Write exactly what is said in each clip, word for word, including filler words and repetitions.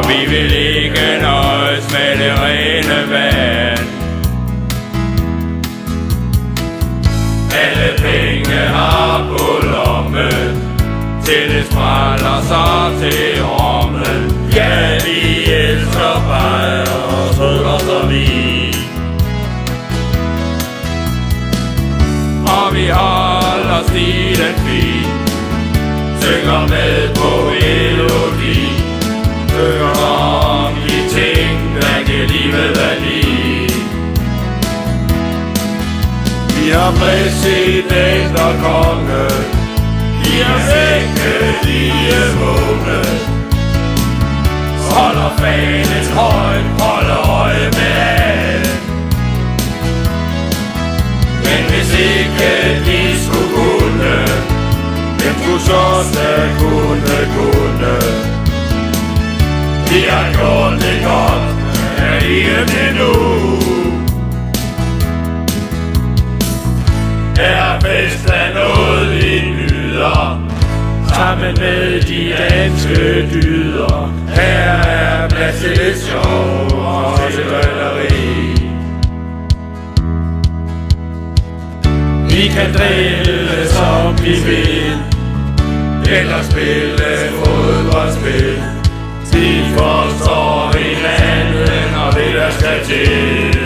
vi vil ikke nøjes med det rene vand. Alle penge har på lommen, til det spræller sig til rommen. Ja, vi elsker bajer og sukker så vin, og vi holder stilen fin, synger med på melodi, synger om de ting, der giver livet værdi. Vi har præsident og konge, vi har vække lige vågne, holder fanen højt, holder øje med alt. Men hvis ikke de skulle kunne, hvem skulle så da kunne, kunne? De har gjort det godt, er ikke endnu. Her bedst er noget vi nyder, sammen med de danske dyder. Her er plads til lidt sjov og til drøneri. Vi kan drille som vi vil, eller spille fodboldspil. Vi forstår hinanden og det der skal til.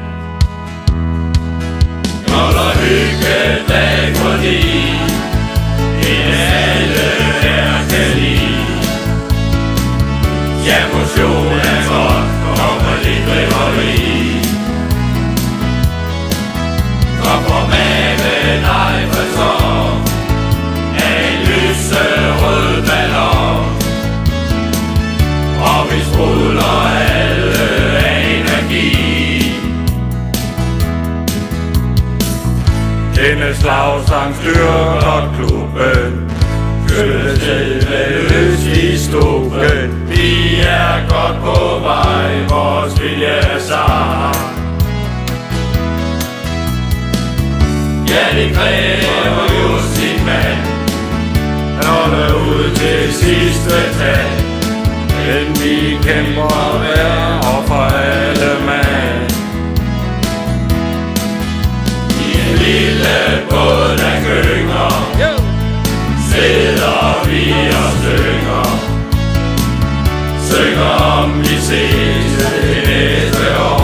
Holder hyggedag, fordi vi alle her kan lide. Ja, motion er godt, kommer lidt driveri. Kom på maven, ej fasong, af en lyserød ballon, og vi sprudler alle af energi. Denne slagsang styrker klubben, følge til løs i stuben. Vi er godt på vej, vores vilje er sart. Ja, det kræver jo sin mand, holder ud til sidste tand. Men vi kæmper hver og for alle mand. I en lille båd der gynger, sidder vi og synger. Synger om vi ses det næste år.